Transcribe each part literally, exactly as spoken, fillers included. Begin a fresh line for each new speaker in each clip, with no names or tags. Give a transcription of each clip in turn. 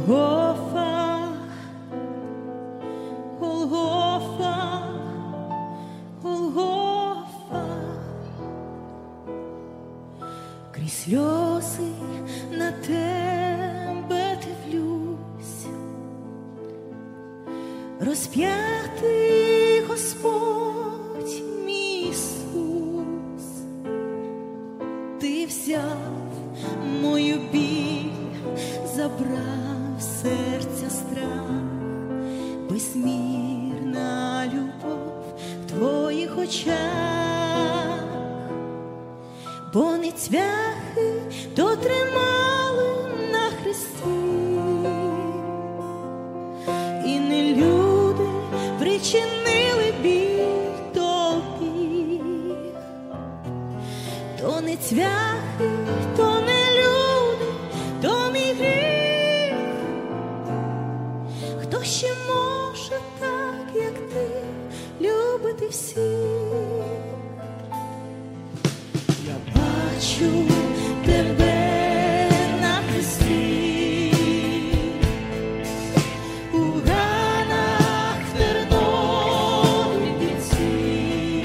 Голгофа, Голгофа, Голгофа, крізь сльози на тебе дивлюсь, розп'ятий Господь мій Ісус, ти взяв мою біль, забрав серця страх, безмірна любов в твоїх очах, бо не цвяхи дотримали на хресті, і не люди причинили біль тобі, то не цвяхи, то не люди, то мій гріх. Хто ще може так, як ти, любити всіх? Я бачу тебе на хресті, у ранах тернові бійці.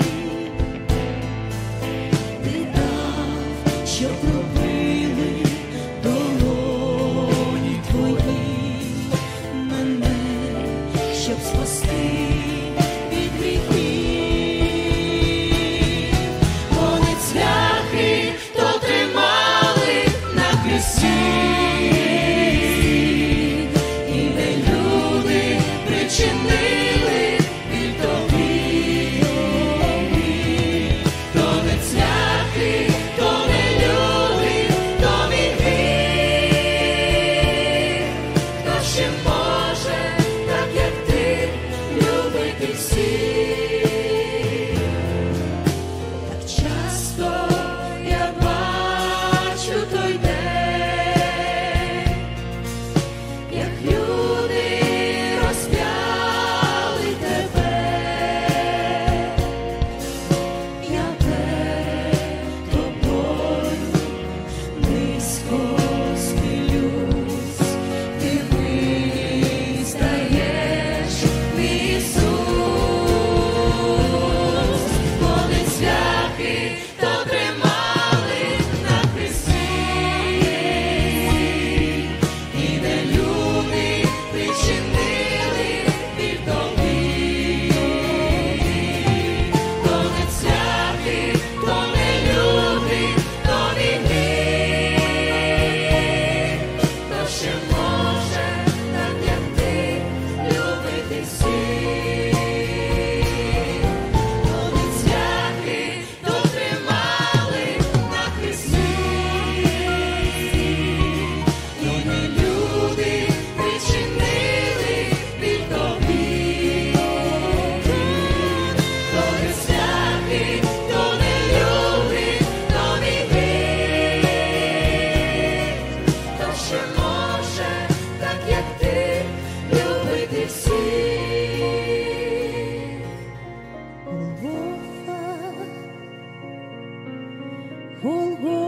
Ти дав, щоб робили долоні твої мене, щоб спасти від гріхів. Вони цвяхи, то тримали на хресті, і не люди причинили біль тобі. То не цвяхи, то не люди, то мій гріх. Хто ще може, так як ти, любити всіх? Так часто я бачу той день, як люди розп'яли тебе. Я перед тобою низько схилюсь, ти визнаєш, мій Ісус. Вони цвяхи, то тримали на хресті, і не люди причинили біль тобі. То не цвяхи, то не люди, то мій гріх. Хто ще може, так як ти, любити всіх? Вони цвяхи, то тримали на хресті, і не люди причинили біль тобі. То не цвяхи, то не люди, то мій гріх. Хто ще може, так як ти, любити всіх? Голгофа, Голгофа.